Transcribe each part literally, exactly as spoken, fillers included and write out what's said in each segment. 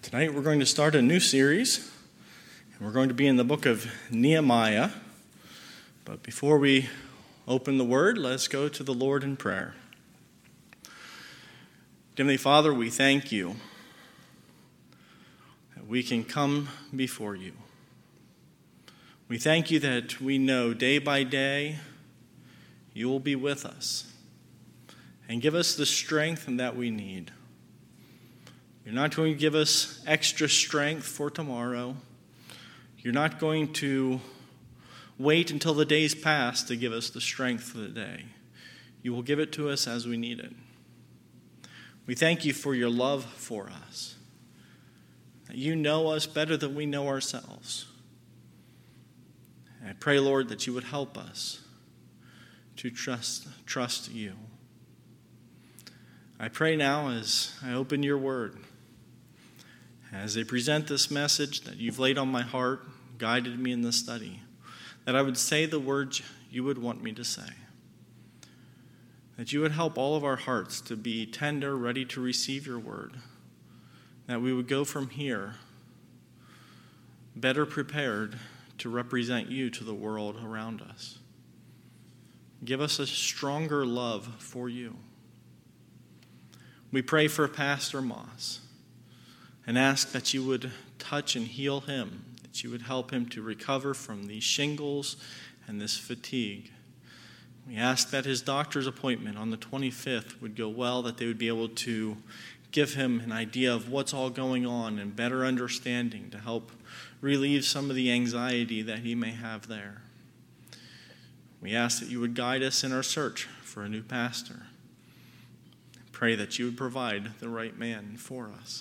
Tonight we're going to start a new series, and we're going to be in the book of Nehemiah. But before we open the word, let's go to the Lord in prayer. Heavenly Father, we thank you that we can come before you. We thank you that we know day by day you will be with us and give us the strength that we need. You're not going to give us extra strength for tomorrow. You're not going to wait until the days pass to give us the strength for the day. You will give it to us as we need it. We thank you for your love for us. That you know us better than we know ourselves. And I pray, Lord, that you would help us to trust, trust you. I pray now as I open your word, as I present this message that you've laid on my heart, guided me in the study, that I would say the words you would want me to say. That you would help all of our hearts to be tender, ready to receive your word. That we would go from here better prepared to represent you to the world around us. Give us a stronger love for you. We pray for Pastor Moss and ask that you would touch and heal him, that you would help him to recover from these shingles and this fatigue. We ask that his doctor's appointment on the twenty-fifth would go well, that they would be able to give him an idea of what's all going on and better understanding to help relieve some of the anxiety that he may have there. We ask that you would guide us in our search for a new pastor. Pray that you would provide the right man for us.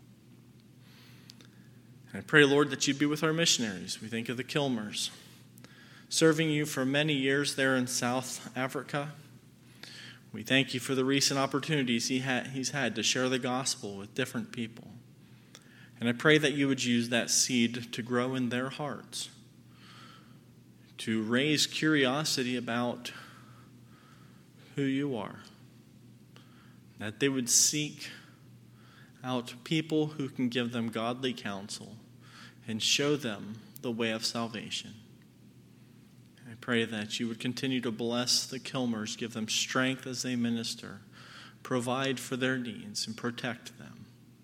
And I pray, Lord, that you'd be with our missionaries. We think of the Kilmers, serving you for many years there in South Africa. We thank you for the recent opportunities he ha- he's had to share the gospel with different people. And I pray that you would use that seed to grow in their hearts, to raise curiosity about who you are, that they would seek out people who can give them godly counsel and show them the way of salvation. I pray that you would continue to bless the Kilmers, give them strength as they minister, provide for their needs, and protect them.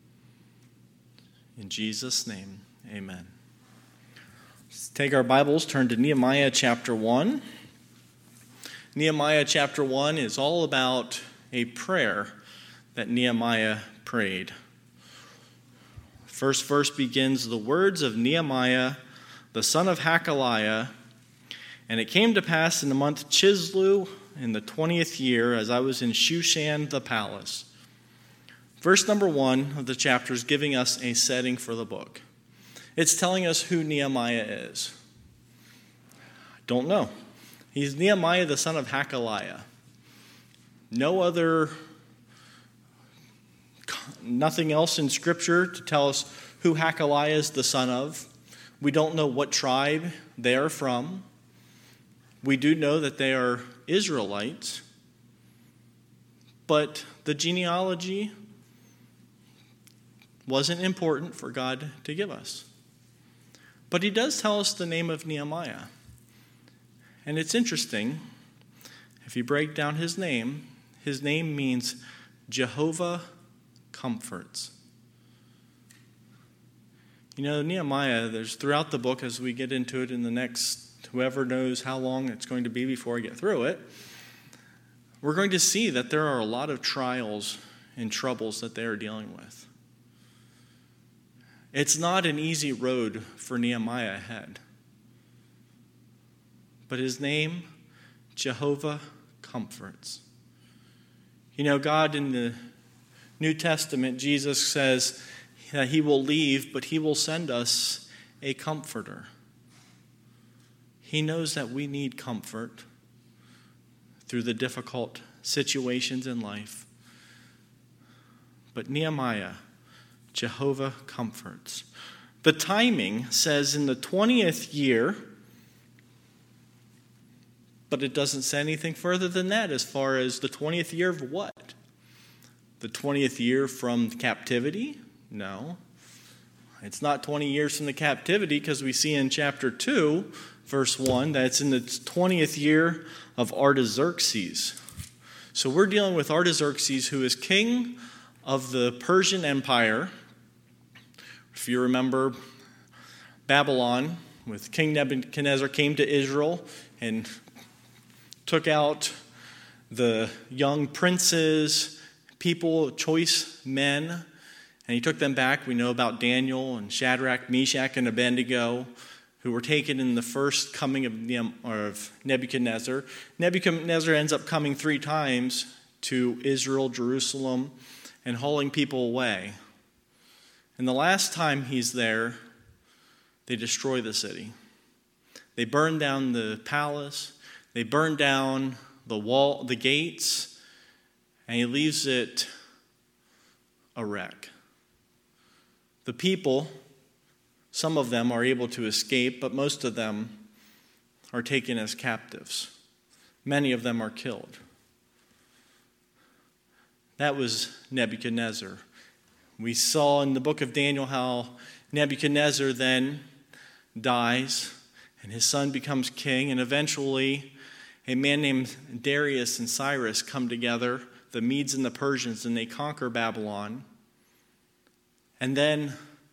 In Jesus' name, amen. Let's take our Bibles, turn to Nehemiah chapter one. Nehemiah chapter one is all about a prayer that Nehemiah prayed. First verse begins, the words of Nehemiah, the son of Hakaliah, and it came to pass in the month Chislew in the twentieth year, as I was in Shushan the palace. Verse number one of the chapter is giving us a setting for the book. It's telling us who Nehemiah is. I don't know. He's Nehemiah the son of Hakaliah. No other, nothing else in Scripture to tell us who Hakaliah is the son of. We don't know what tribe they are from. We do know that they are Israelites, but the genealogy wasn't important for God to give us. But he does tell us the name of Nehemiah. And it's interesting, if you break down his name, his name means Jehovah comforts. You know, Nehemiah, there's throughout the book, as we get into it in the next, whoever knows how long it's going to be before I get through it, we're going to see that there are a lot of trials and troubles that they are dealing with. It's not an easy road for Nehemiah ahead. But his name, Jehovah comforts. You know, God in the New Testament, Jesus says that he will leave, but he will send us a comforter. He knows that we need comfort through the difficult situations in life. But Nehemiah, Jehovah comforts. The timing says in the twentieth year, but it doesn't say anything further than that as far as the twentieth year of what? The twentieth year from captivity? No. It's not twenty years from the captivity, because we see in chapter two, verse one, that it's in the twentieth year of Artaxerxes. So we're dealing with Artaxerxes, who is king of the Persian Empire. If you remember, Babylon, with King Nebuchadnezzar, came to Israel and took out the young princes, people, choice men, and he took them back. We know about Daniel and Shadrach, Meshach, and Abednego, who were taken in the first coming of Nebuchadnezzar. Nebuchadnezzar ends up coming three times to Israel, Jerusalem, and hauling people away. And the last time he's there, they destroy the city. They burn down the palace. They burn down the wall, the gates, and he leaves it a wreck. The people, some of them are able to escape, but most of them are taken as captives. Many of them are killed. That was Nebuchadnezzar. We saw in the book of Daniel how Nebuchadnezzar then dies, and his son becomes king, and eventually a man named Darius and Cyrus come together, the Medes and the Persians, and they conquer Babylon. And then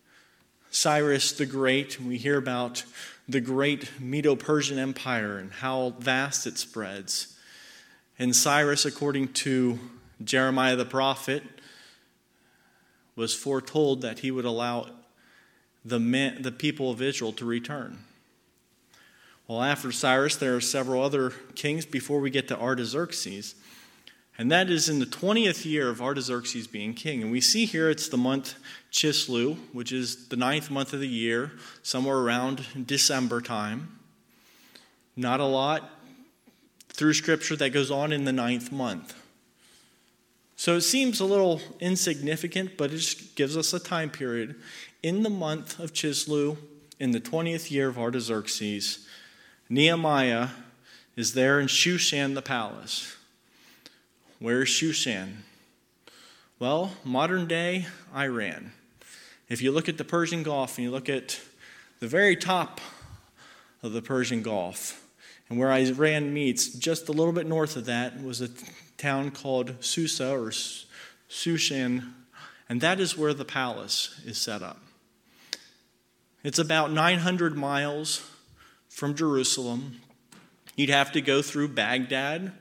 Cyrus the Great, we hear about the great Medo-Persian Empire and how vast it spreads. And Cyrus, according to Jeremiah the prophet, was foretold that he would allow the men, the people of Israel to return. Well, after Cyrus, there are several other kings before we get to Artaxerxes. And that is in the twentieth year of Artaxerxes being king. And we see here it's the month Chislew, which is the ninth month of the year, somewhere around December time. Not a lot through Scripture that goes on in the ninth month. So it seems a little insignificant, but it just gives us a time period. In the month of Chislew, in the twentieth year of Artaxerxes, Nehemiah is there in Shushan the palace. Where is Shushan? Well, modern day Iran. If you look at the Persian Gulf and you look at the very top of the Persian Gulf, and where Iran meets, just a little bit north of that was a town called Susa or Shushan, and that is where the palace is set up. It's about nine hundred miles from Jerusalem. You'd have to go through Baghdad,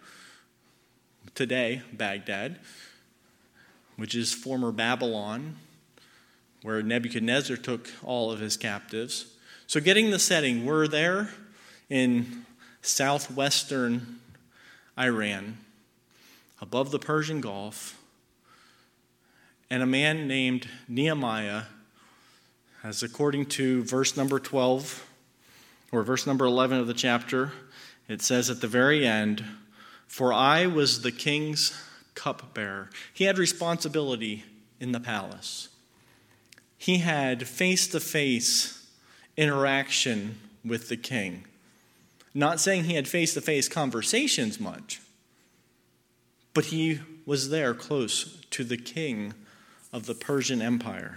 today Baghdad, which is former Babylon, where Nebuchadnezzar took all of his captives. So getting the setting, we're there in southwestern Iran, above the Persian Gulf, and a man named Nehemiah, as according to verse number twelve, or verse number eleven of the chapter, it says at the very end, "For I was the king's cupbearer." He had responsibility in the palace. He had face-to-face interaction with the king. Not saying he had face-to-face conversations much, but he was there close to the king of the Persian Empire.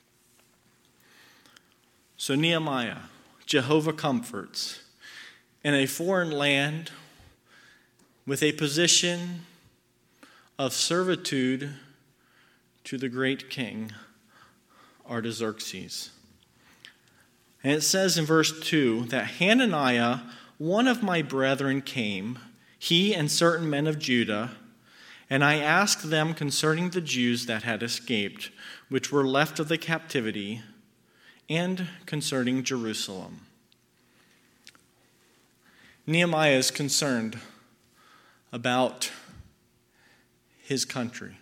So Nehemiah, Jehovah comforts, in a foreign land with a position of servitude to the great king Artaxerxes. And it says in verse two that Hananiah, one of my brethren, came, he and certain men of Judah, and I asked them concerning the Jews that had escaped, which were left of the captivity, and concerning Jerusalem. Nehemiah is concerned about his country,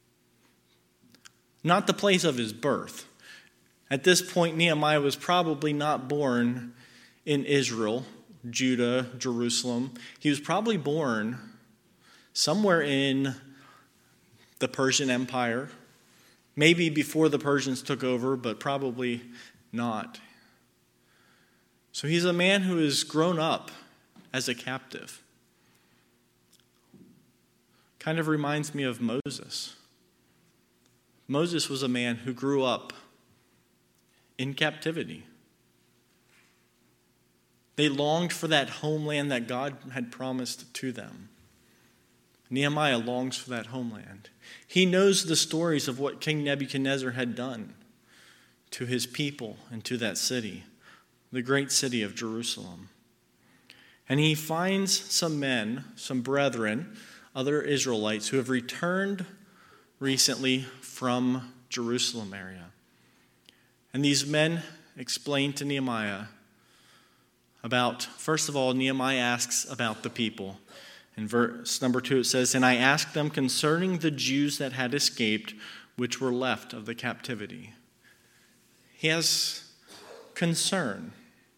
not the place of his birth. At this point, Nehemiah was probably not born in Israel, Judah, Jerusalem. He was probably born somewhere in the Persian Empire, maybe before the Persians took over, but probably not. So he's a man who has grown up as a captive. Kind of reminds me of Moses. Moses was a man who grew up in captivity. They longed for that homeland that God had promised to them. Nehemiah longs for that homeland. He knows the stories of what King Nebuchadnezzar had done to his people and to that city, the great city of Jerusalem. And he finds some men, some brethren, other Israelites who have returned recently from Jerusalem area. And these men explain to Nehemiah about, first of all, Nehemiah asks about the people. In verse number two, it says, "And I asked them concerning the Jews that had escaped, which were left of the captivity." He has concern.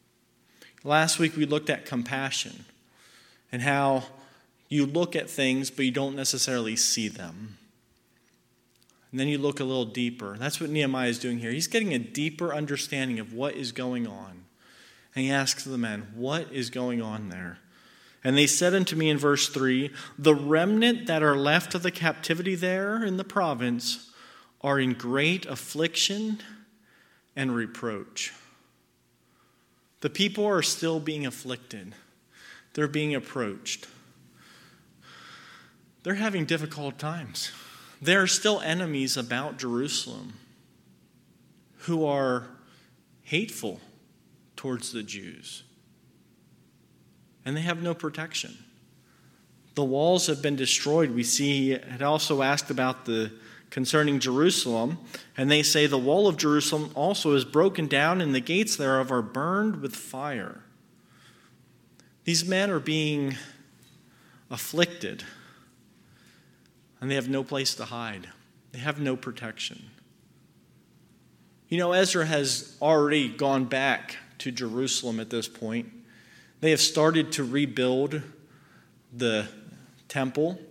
Last week we looked at compassion and how you look at things, but you don't necessarily see them. And then you look a little deeper. That's what Nehemiah is doing here. He's getting a deeper understanding of what is going on. And he asks the men, what is going on there? And they said unto me in verse three, "The remnant that are left of the captivity there in the province are in great affliction and reproach." The people are still being afflicted. They're being approached. They're having difficult times. There are still enemies about Jerusalem who are hateful towards the Jews. And they have no protection. The walls have been destroyed. We see he had also asked about the concerning Jerusalem, and they say the wall of Jerusalem also is broken down, and the gates thereof are burned with fire. These men are being afflicted, and they have no place to hide. They have no protection. You know, Ezra has already gone back to Jerusalem at this point. They have started to rebuild the temple.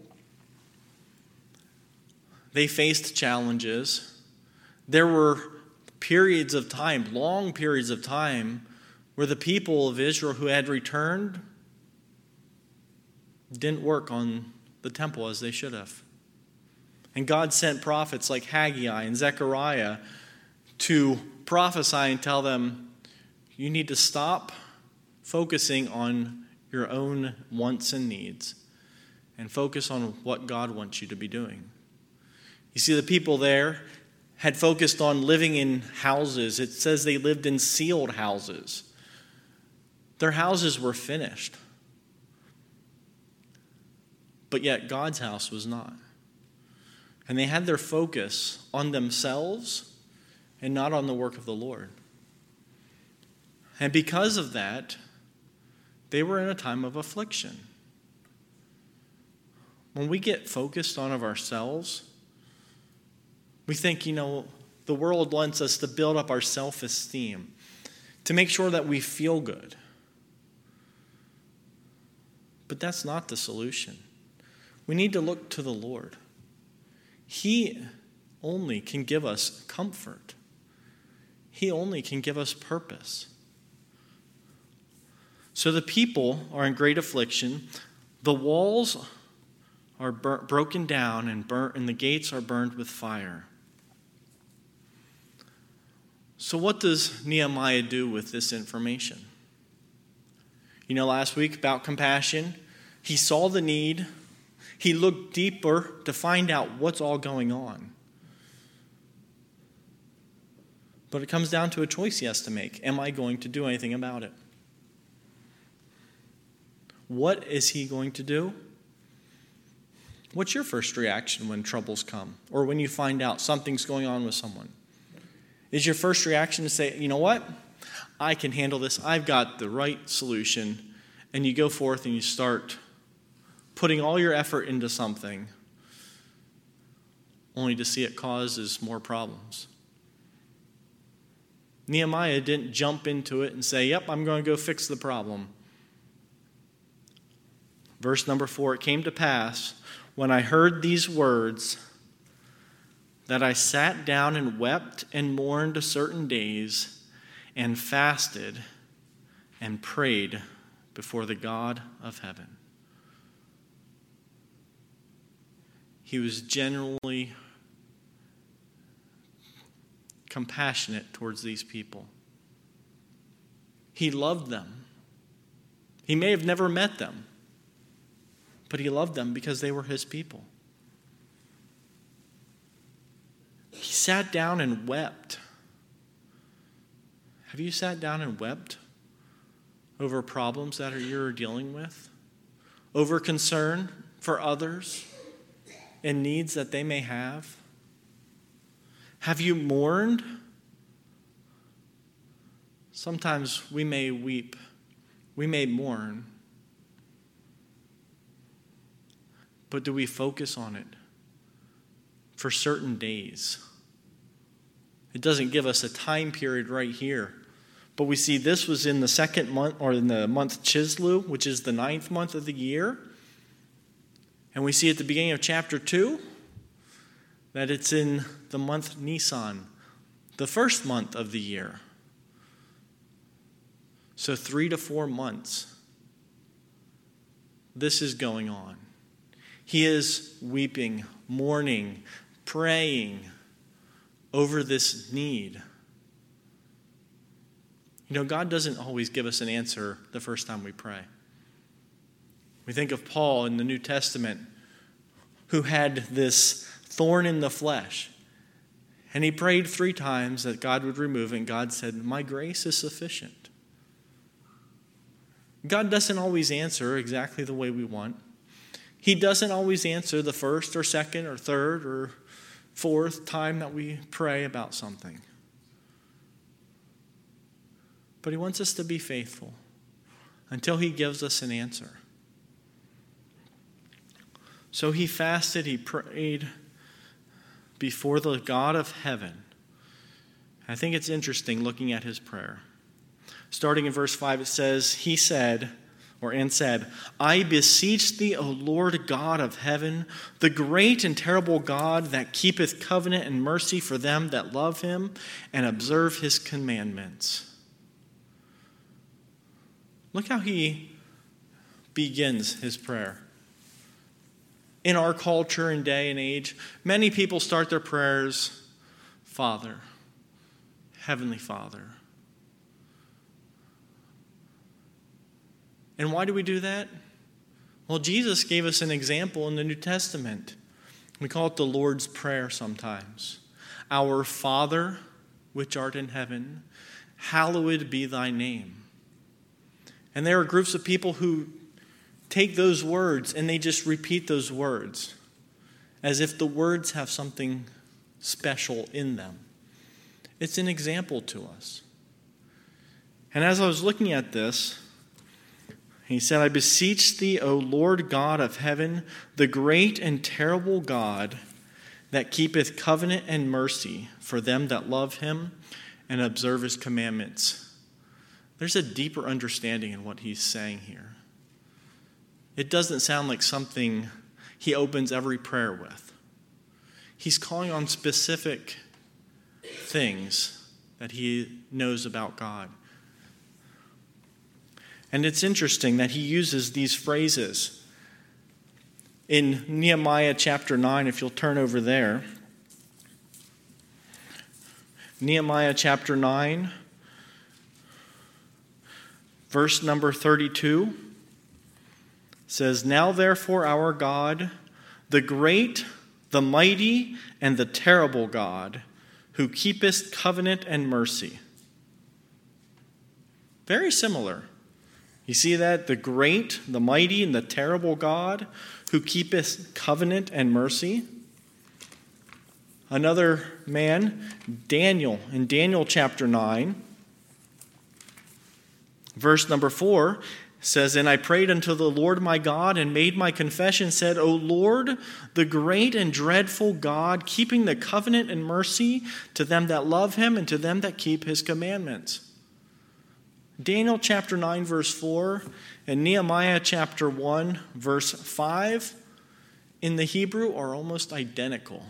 They faced challenges. There were periods of time, long periods of time, where the people of Israel who had returned didn't work on the temple as they should have. And God sent prophets like Haggai and Zechariah to prophesy and tell them, you need to stop focusing on your own wants and needs and focus on what God wants you to be doing. You see, the people there had focused on living in houses. It says they lived in sealed houses. Their houses were finished. But yet God's house was not. And they had their focus on themselves and not on the work of the Lord. And because of that, they were in a time of affliction. When we get focused on of ourselves, we think, you know, the world wants us to build up our self-esteem, to make sure that we feel good. But that's not the solution. We need to look to the Lord. He only can give us comfort. He only can give us purpose. So the people are in great affliction. The walls are bur- broken down and burnt, and the gates are burned with fire. So what does Nehemiah do with this information? You know, last week about compassion, he saw the need. He looked deeper to find out what's all going on. But it comes down to a choice he has to make. Am I going to do anything about it? What is he going to do? What's your first reaction when troubles come or when you find out something's going on with someone? Is your first reaction to say, you know what? I can handle this. I've got the right solution. And you go forth and you start putting all your effort into something only to see it causes more problems. Nehemiah didn't jump into it and say, yep, I'm going to go fix the problem. Verse number four, it came to pass when I heard these words that I sat down and wept and mourned certain days and fasted and prayed before the God of heaven. He was genuinely compassionate towards these people. He loved them. He may have never met them, but he loved them because they were his people. He sat down and wept. Have you sat down and wept over problems that you're dealing with? Over concern for others and needs that they may have? Have you mourned? Sometimes we may weep. We may mourn. But do we focus on it for certain days? It doesn't give us a time period right here. But we see this was in the second month, or in the month Chislev, which is the ninth month of the year. And we see at the beginning of chapter two that it's in the month Nisan, the first month of the year. So three to four months, this is going on. He is weeping, mourning, praying over this need. You know, God doesn't always give us an answer the first time we pray. We think of Paul in the New Testament, who had this thorn in the flesh. And he prayed three times that God would remove it, and God said, "My grace is sufficient." God doesn't always answer exactly the way we want. He doesn't always answer the first or second or third or fourth time that we pray about something. But he wants us to be faithful until he gives us an answer. So he fasted, he prayed before the God of heaven. I think it's interesting looking at his prayer. Starting in verse five, it says, he said, or and said, "I beseech thee, O Lord God of heaven, the great and terrible God that keepeth covenant and mercy for them that love him and observe his commandments." Look how he begins his prayer. In our culture and day and age, many people start their prayers, "Father, Heavenly Father." And why do we do that? Well, Jesus gave us an example in the New Testament. We call it the Lord's Prayer sometimes. "Our Father, which art in heaven, hallowed be thy name." And there are groups of people who take those words and they just repeat those words as if the words have something special in them. It's an example to us. And as I was looking at this, he said, "I beseech thee, O Lord God of heaven, the great and terrible God that keepeth covenant and mercy for them that love him and observe his commandments." There's a deeper understanding in what he's saying here. It doesn't sound like something he opens every prayer with. He's calling on specific things that he knows about God. And it's interesting that he uses these phrases. In Nehemiah chapter nine, if you'll turn over there. Nehemiah chapter nine, verse number thirty-two, says, "Now therefore our God, the great, the mighty, and the terrible God, who keepeth covenant and mercy." Very similar. You see that? The great, the mighty, and the terrible God who keepeth covenant and mercy. Another man, Daniel, in Daniel chapter nine, verse number four, says, "And I prayed unto the Lord my God and made my confession, said, O Lord, the great and dreadful God, keeping the covenant and mercy to them that love him and to them that keep his commandments." Daniel chapter nine, verse four, and Nehemiah chapter one, verse five, in the Hebrew are almost identical.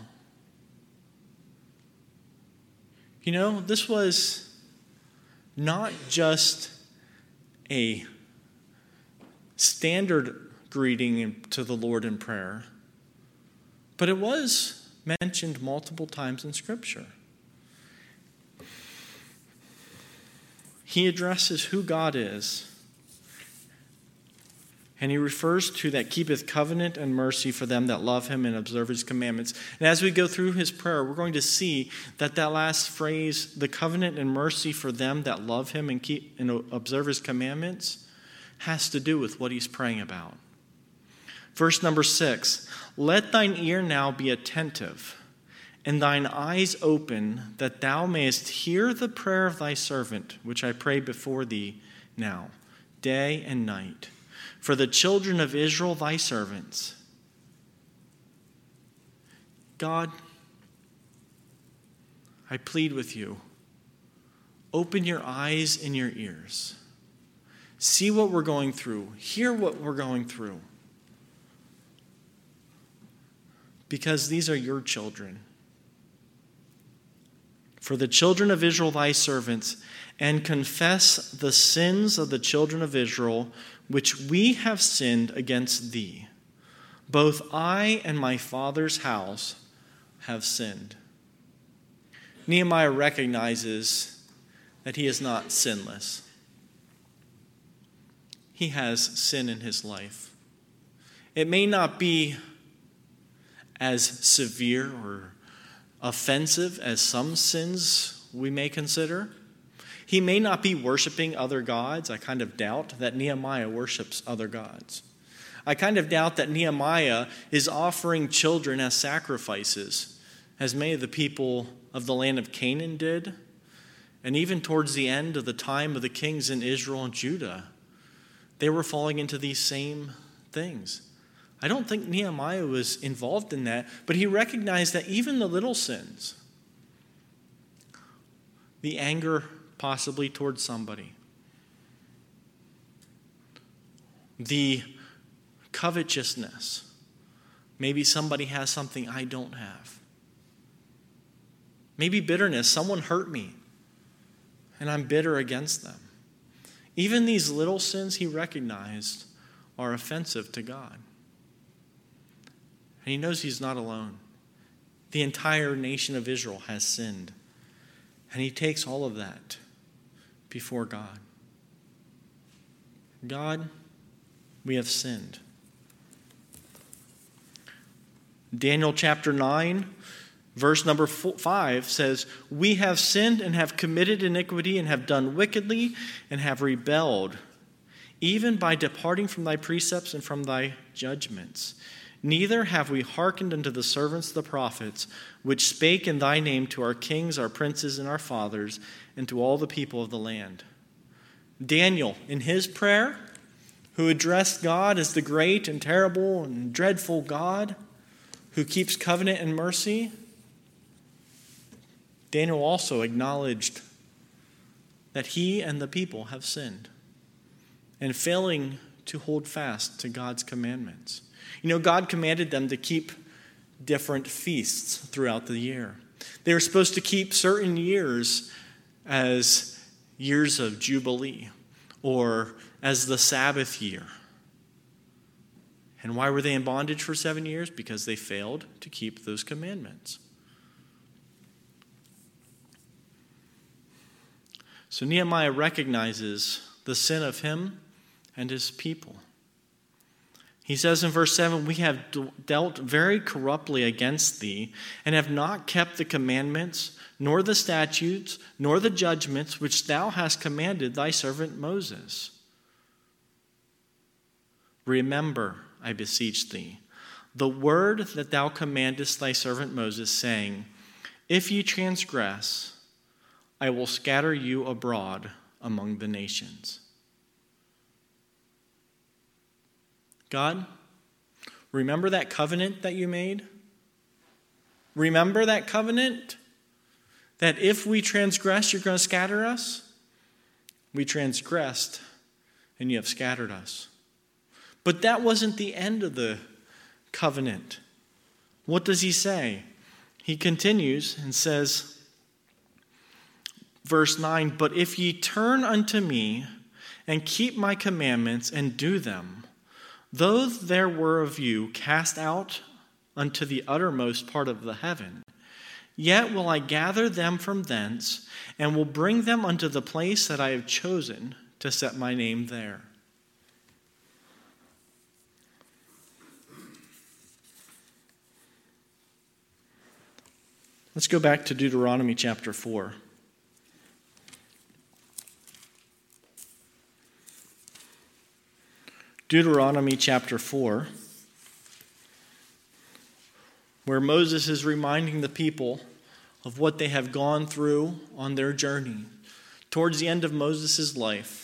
You know, this was not just a standard greeting to the Lord in prayer, but it was mentioned multiple times in Scripture. he addresses who God is. And he refers to that keepeth covenant and mercy for them that love him and observe his commandments. And as we go through his prayer, we're going to see that that last phrase, the covenant and mercy for them that love him and keep and observe his commandments, has to do with what he's praying about. Verse number six, let thine ear now be attentive, and thine eyes open, that thou mayest hear the prayer of thy servant, which I pray before thee now, day and night, for the children of Israel, thy servants. God, I plead with you, open your eyes and your ears. See what we're going through. Hear what we're going through. Because these are your children. For the children of Israel, thy servants, and confess the sins of the children of Israel, which we have sinned against thee. Both I and my father's house have sinned. Nehemiah recognizes that he is not sinless. He has sin in his life. It may not be as severe or offensive as some sins we may consider. He may not be worshiping other gods. I kind of doubt that Nehemiah worships other gods. I kind of doubt that Nehemiah is offering children as sacrifices, as many of the people of the land of Canaan did, and even towards the end of the time of the kings in Israel and Judah, they were falling into these same things. I don't think Nehemiah was involved in that, but he recognized that even the little sins, the anger possibly towards somebody, the covetousness, maybe somebody has something I don't have, maybe bitterness, someone hurt me and I'm bitter against them. Even these little sins he recognized are offensive to God. And he knows he's not alone. The entire nation of Israel has sinned. And he takes all of that before God. God, we have sinned. Daniel chapter nine, verse number five says, we have sinned and have committed iniquity and have done wickedly and have rebelled, even by departing from thy precepts and from thy judgments. Neither have we hearkened unto the servants of the prophets, which spake in thy name to our kings, our princes, and our fathers, and to all the people of the land. Daniel, in his prayer, who addressed God as the great and terrible and dreadful God, who keeps covenant and mercy, Daniel also acknowledged that he and the people have sinned and failing to hold fast to God's commandments. You know, God commanded them to keep different feasts throughout the year. They were supposed to keep certain years as years of Jubilee or as the Sabbath year. And why were they in bondage for seven years? Because they failed to keep those commandments. So Nehemiah recognizes the sin of him and his people. He says in verse seven, we have dealt very corruptly against thee, and have not kept the commandments, nor the statutes, nor the judgments which thou hast commanded thy servant Moses. Remember, I beseech thee, the word that thou commandest thy servant Moses, saying, if ye transgress, I will scatter you abroad among the nations. God, remember that covenant that you made? Remember that covenant? That if we transgress, you're going to scatter us? We transgressed, and you have scattered us. But that wasn't the end of the covenant. What does he say? He continues and says, verse nine, but if ye turn unto me and keep my commandments and do them, though there were of you cast out unto the uttermost part of the heaven, Yet will I gather them from thence, and will bring them unto the place that I have chosen to set my name there. Let's go back to Deuteronomy chapter four. Deuteronomy chapter four, where Moses is reminding the people of what they have gone through on their journey towards the end of Moses' life.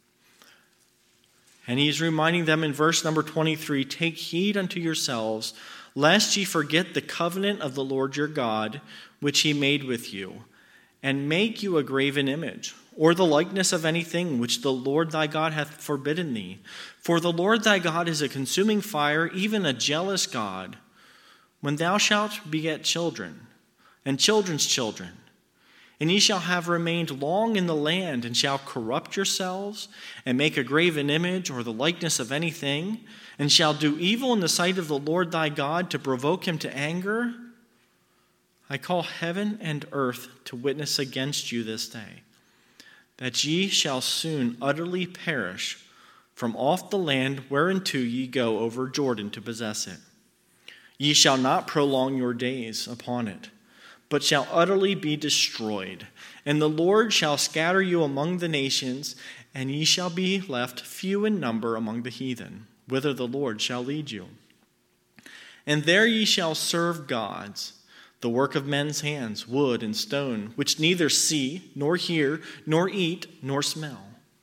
And he's reminding them in verse number twenty-three, "Take heed unto yourselves, lest ye forget the covenant of the Lord your God, which he made with you, and make you a graven image, or the likeness of anything which the Lord thy God hath forbidden thee. For the Lord thy God is a consuming fire, even a jealous God. When thou shalt beget children, and children's children, and ye shall have remained long in the land, and shall corrupt yourselves, and make a graven image, or the likeness of anything, and shall do evil in the sight of the Lord thy God, to provoke him to anger, I call heaven and earth to witness against you this day, that ye shall soon utterly perish from off the land whereinto ye go over Jordan to possess it. Ye shall not prolong your days upon it, but shall utterly be destroyed. And the Lord shall scatter you among the nations, and ye shall be left few in number among the heathen, whither the Lord shall lead you. And there ye shall serve gods, the work of men's hands, wood and stone, which neither see, nor hear, nor eat, nor smell.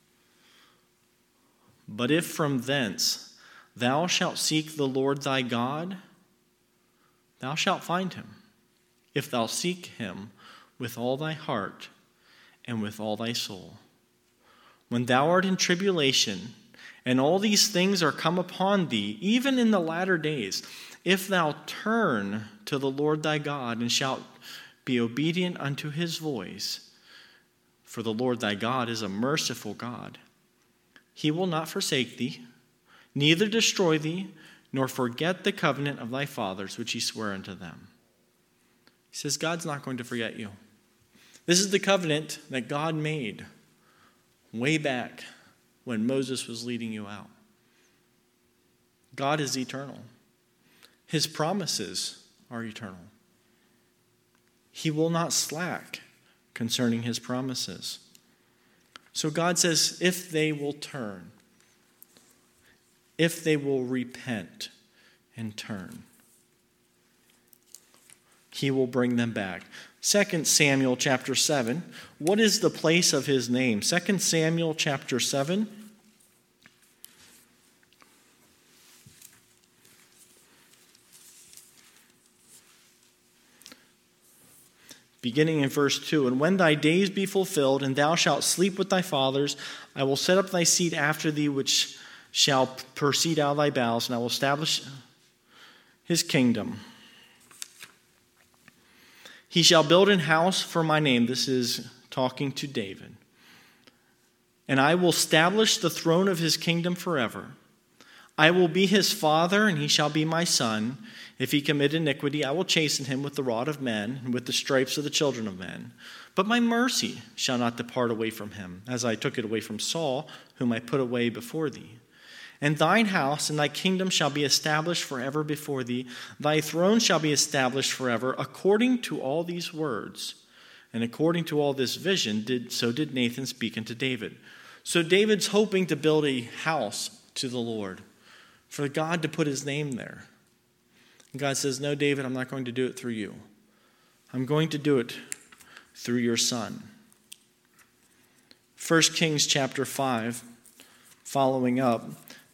But if from thence thou shalt seek the Lord thy God, thou shalt find him, if thou seek him with all thy heart and with all thy soul. When thou art in tribulation, and all these things are come upon thee, even in the latter days, if thou turn to the Lord thy God, and shalt be obedient unto his voice, for the Lord thy God is a merciful God. He will not forsake thee, neither destroy thee, nor forget the covenant of thy fathers, which he sware unto them." He says God's not going to forget you. This is the covenant that God made way back when Moses was leading you out. God is eternal. His promises are eternal. He will not slack concerning his promises. So God says, if they will turn, if they will repent and turn, he will bring them back. Second Samuel chapter seven. What is the place of his name? Second Samuel chapter seven. Beginning in verse two, "And when thy days be fulfilled, and thou shalt sleep with thy fathers, I will set up thy seed after thee, which shall proceed out of thy bowels, and I will establish his kingdom. He shall build an house for my name." This is talking to David. "And I will establish the throne of his kingdom forever. I will be his father, and he shall be my son. If he commit iniquity, I will chasten him with the rod of men, and with the stripes of the children of men. But my mercy shall not depart away from him, as I took it away from Saul, whom I put away before thee. And thine house and thy kingdom shall be established forever before thee. Thy throne shall be established forever." According to all these words, and according to all this vision, did so did Nathan speak unto David. So David's hoping to build a house to the Lord, for God to put his name there. And God says, "No, David, I'm not going to do it through you. I'm going to do it through your son." First Kings chapter five, following up,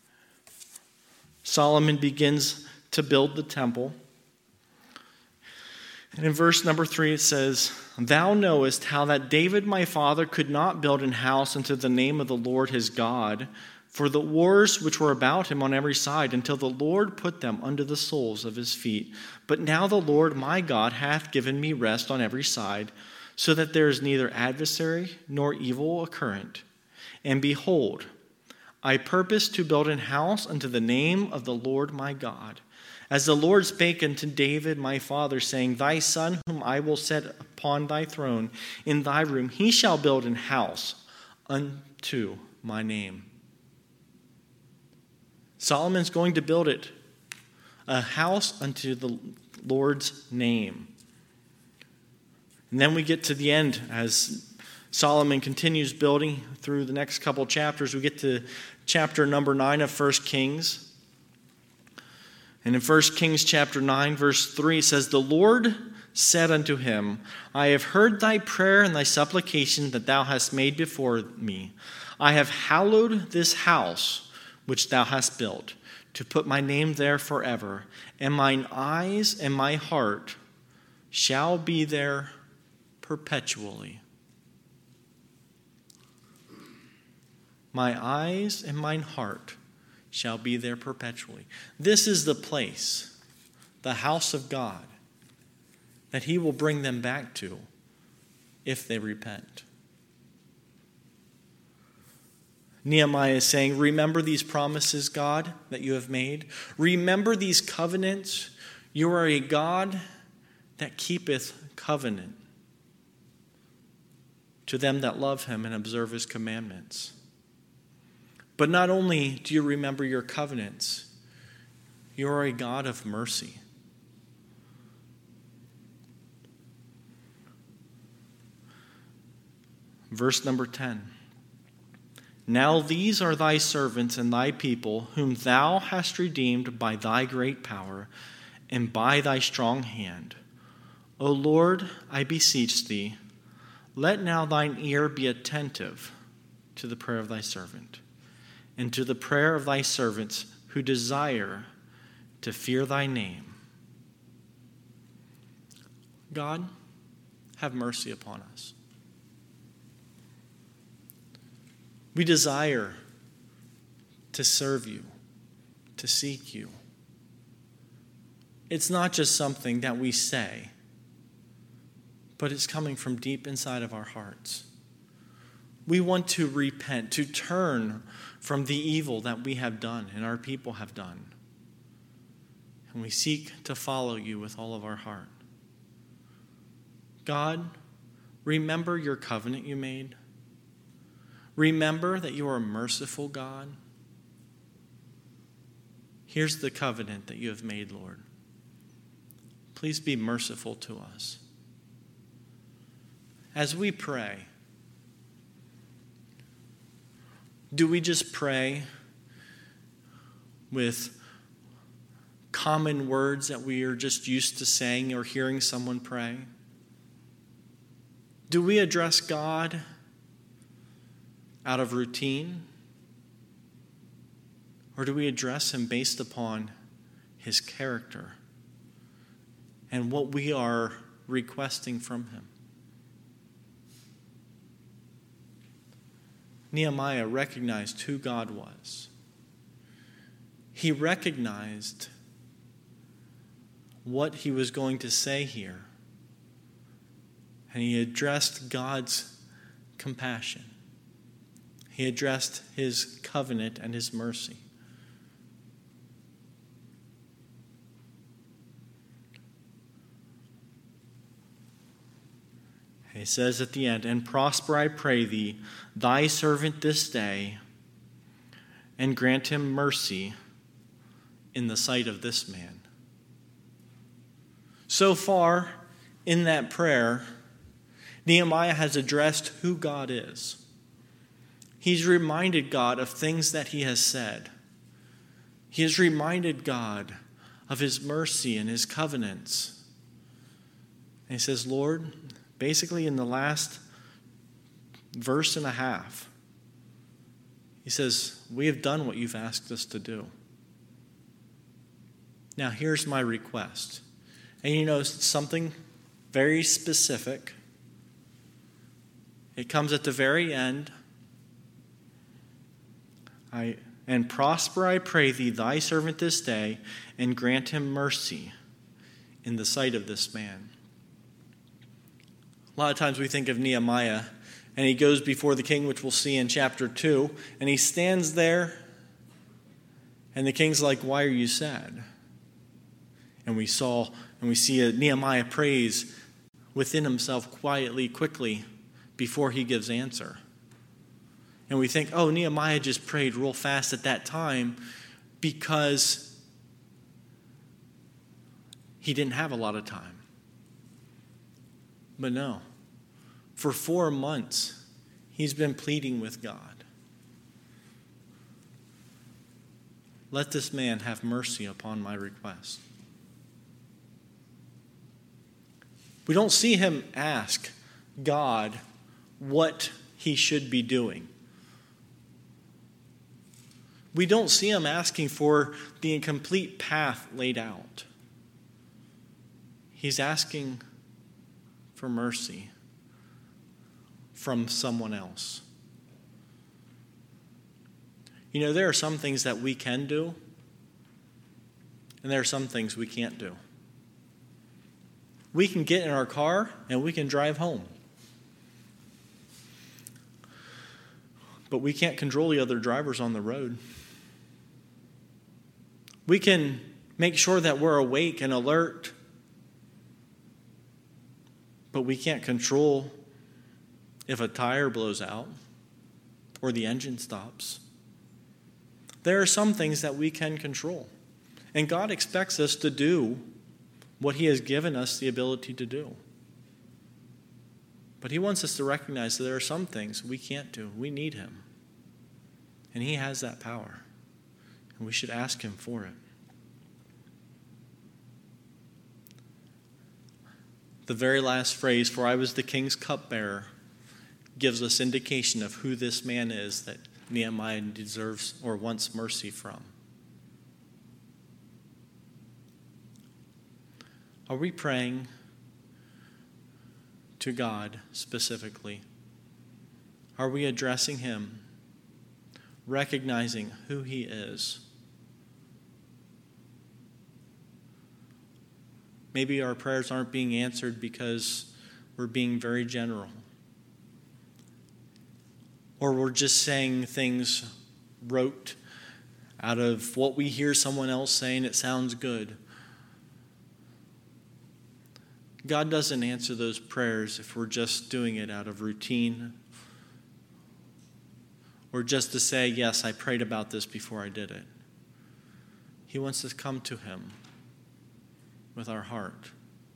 Solomon begins to build the temple. And in verse number three it says, "Thou knowest how that David my father could not build an house unto the name of the Lord his God, for the wars which were about him on every side, until the Lord put them under the soles of his feet. But now the Lord my God hath given me rest on every side, so that there is neither adversary nor evil occurrent. And behold, I purpose to build an house unto the name of the Lord my God, As the Lord spake unto David my father, saying, Thy son whom I will set upon thy throne in thy room, he shall build an house unto my name. Solomon's going to build it, a house unto the Lord's name. And then we get to the end as Solomon continues building through the next couple chapters. We get to chapter number nine of First Kings. And in First Kings chapter nine, verse three, it says, The Lord said unto him, I have heard thy prayer and thy supplication that thou hast made before me. I have hallowed this house which thou hast built, to put my name there forever, and mine eyes and my heart shall be there perpetually. My eyes and mine heart shall be there perpetually. This is the place, the house of God, that he will bring them back to if they repent. Nehemiah is saying, remember these promises, God, that you have made. Remember these covenants. You are a God that keepeth covenant to them that love him and observe his commandments. But not only do you remember your covenants, you are a God of mercy. Verse number ten. Now these are thy servants and thy people, whom thou hast redeemed by thy great power and by thy strong hand. O Lord, I beseech thee, let now thine ear be attentive to the prayer of thy servant, and to the prayer of thy servants who desire to fear thy name. God, have mercy upon us. We desire to serve you, to seek you. It's not just something that we say, but it's coming from deep inside of our hearts. We want to repent, to turn from the evil that we have done and our people have done. And we seek to follow you with all of our heart. God, remember your covenant you made. Remember that you are a merciful God. Here's the covenant that you have made, Lord. Please be merciful to us. As we pray, do we just pray with common words that we are just used to saying or hearing someone pray? Do we address God out of routine? Or do we address him based upon his character and what we are requesting from him? Nehemiah recognized who God was. He recognized what he was going to say here. And he addressed God's compassion. He addressed his covenant and his mercy. He says at the end, and prosper, I pray thee, thy servant this day, and grant him mercy in the sight of this man. So far in that prayer, Nehemiah has addressed who God is. He's reminded God of things that he has said. He has reminded God of his mercy and his covenants. And he says, Lord, basically in the last verse and a half, he says, we have done what you've asked us to do. Now here's my request. And you know something very specific. It comes at the very end. I and prosper, I pray thee, thy servant this day, and grant him mercy in the sight of this man. A lot of times we think of Nehemiah, and he goes before the king, which we'll see in chapter two, and he stands there, and the king's like, why are you sad? And we saw, and we see a Nehemiah prays within himself quietly, quickly, before he gives answer. And we think, oh, Nehemiah just prayed real fast at that time because he didn't have a lot of time. But no, for four months, he's been pleading with God. Let this man have mercy upon my request. We don't see him ask God what he should be doing. We don't see him asking for the complete path laid out. He's asking for mercy from someone else. You know, there are some things that we can do, and there are some things we can't do. We can get in our car and we can drive home. But we can't control the other drivers on the road. We can make sure that we're awake and alert, but we can't control if a tire blows out or the engine stops. There are some things that we can control. And God expects us to do what he has given us the ability to do. But he wants us to recognize that there are some things we can't do. We need him. And he has that power. And we should ask him for it. The very last phrase, "For I was the king's cupbearer," gives us indication of who this man is that Nehemiah deserves or wants mercy from. Are we praying to God specifically? Are we addressing him, recognizing who he is? Maybe our prayers aren't being answered because we're being very general. Or we're just saying things rote out of what we hear someone else saying. It sounds good. God doesn't answer those prayers if we're just doing it out of routine or just to say, yes, I prayed about this before I did it. He wants us to come to him with our heart.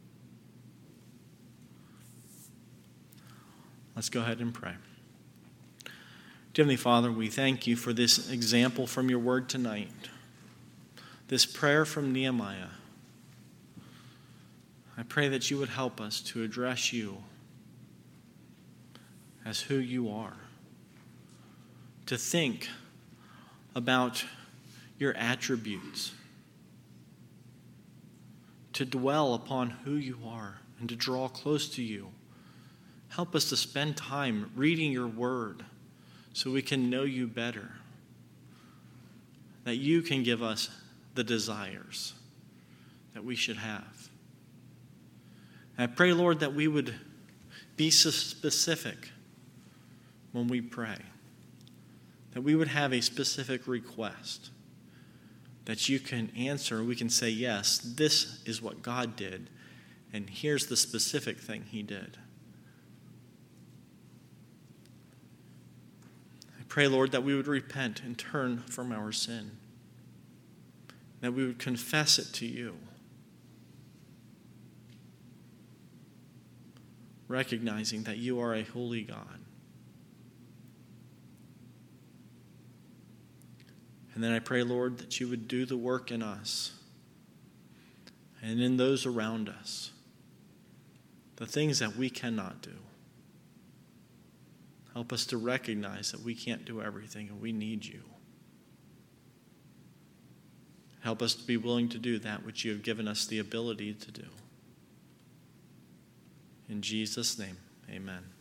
Let's go ahead and pray. Dear Heavenly Father, we thank you for this example from your word tonight, this prayer from Nehemiah. I pray that you would help us to address you as who you are, to think about your attributes, to dwell upon who you are and to draw close to you. Help us to spend time reading your word so we can know you better, that you can give us the desires that we should have. And I pray, Lord, that we would be so specific when we pray, that we would have a specific request that you can answer. We can say, yes, this is what God did, and here's the specific thing he did. I pray, Lord, that we would repent and turn from our sin, that we would confess it to you, recognizing that you are a holy God. And then I pray, Lord, that you would do the work in us and in those around us, the things that we cannot do. Help us to recognize that we can't do everything and we need you. Help us to be willing to do that which you have given us the ability to do. In Jesus' name, amen.